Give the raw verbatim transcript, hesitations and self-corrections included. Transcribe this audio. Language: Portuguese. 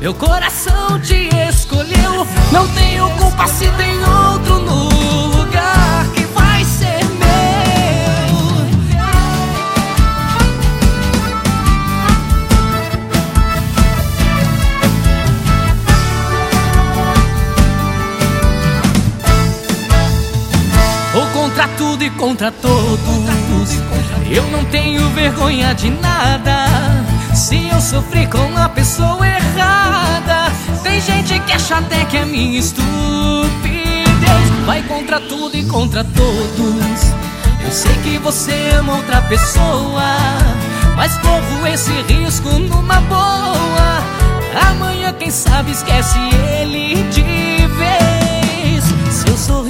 Meu coração te escolheu. Não tenho culpa se tem outro no lugar que vai ser meu. Vou contra tudo e contra todos. Eu não tenho vergonha de nada. Se eu sofri com a pessoa errada, tem gente que acha até que é minha estupidez. Vai contra tudo e contra todos. Eu sei que você ama outra pessoa, mas corro esse risco numa boa. Amanhã quem sabe esquece ele de vez. Seu sorriso